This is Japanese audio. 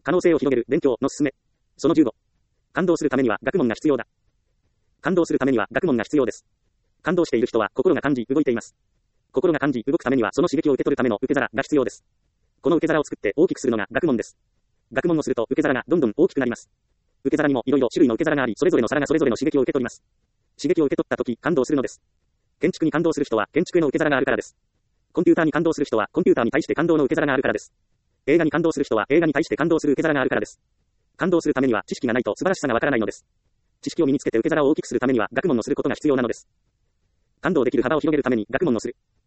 可能性を広げる勉強の勧め。その15。感動するためには学問が必要だ。感動するためには学問が必要です。感動している人は心が感じ、動いています。心が感じ、動くためにはその刺激を受け取るための受け皿が必要です。この受け皿を作って大きくするのが学問です。学問をすると受け皿がどんどん大きくなります。受け皿にもいろいろ種類の受け皿があり、それぞれの皿がそれぞれの刺激を受け取ります。刺激を受け取ったとき感動するのです。建築に感動する人は建築への受け皿があるからです。コンピューターに感動する人はコンピューターに対して感動の受け皿があるからです。映画に感動する人は映画に対して感動する受け皿があるからです。感動するためには知識がないと素晴らしさがわからないのです。知識を身につけて受け皿を大きくするためには学問をすることが必要なのです。感動できる幅を広げるために学問をする。